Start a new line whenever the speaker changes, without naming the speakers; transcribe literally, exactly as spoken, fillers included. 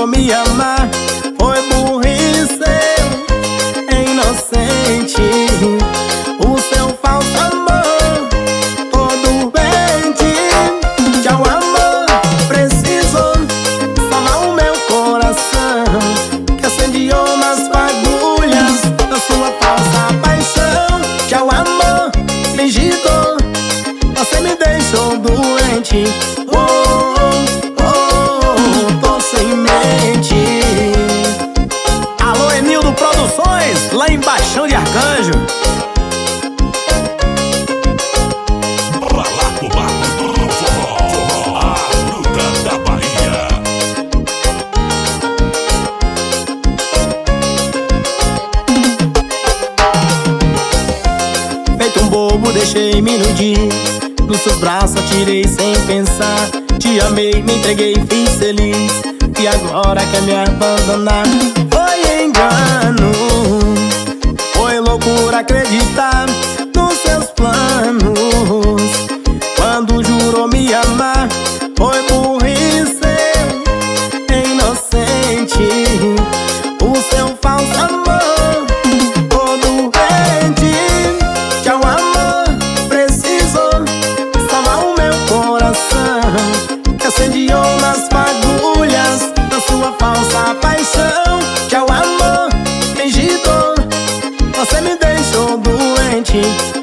me amar. Foi burrice, inocente. O seu falso amor, todo doente. Tchau, amor, preciso salvar o meu coração, que acendiou nas fagulhas da sua falsa paixão. Tchau, amor, fingido, você me deixou doente. Oh, oh, oh, tô sem mente. Alô, Emildo Produções, lá em Baixão de Arcanjo. Feito um bobo, deixei-me iludir, nos seus braços atirei sem pensar. Te amei, me entreguei, fiz feliz, e agora quer me abandonar. Foi engano, foi loucura acreditar nos seus planos. Quando jurou me amar, foi burrice, inocente. O seu falso amor, todo doente. Tchau, amor, preciso salvar o meu coração, que acendiou nas fagulhas da sua falsa paixão. Tchau, amor, fingido, você me deixou doente.